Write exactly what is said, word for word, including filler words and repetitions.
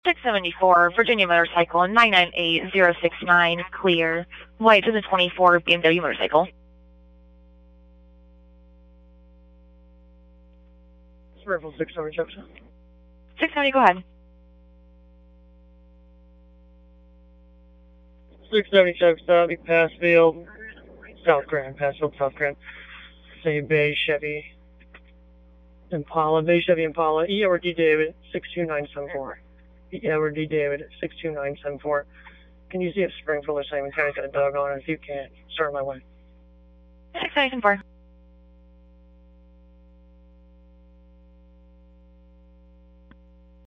six seventy-four, Virginia Motorcycle, nine nine eight zero six nine, clear. White to the twenty-four, B M W Motorcycle. Springfield six seventy-six. six seventy, go ahead. six seventy-six, that'll be Passfield, South Grand, Passfield, South Grand. Say Bay Chevy Impala, Bay Chevy Impala, E. Edward D. David, six two nine seven four. E. Edward D. David, six two nine seven four. Can you see if Springfield is saying we kind of got a dog on it? If you can't, start my way. six seventy-four.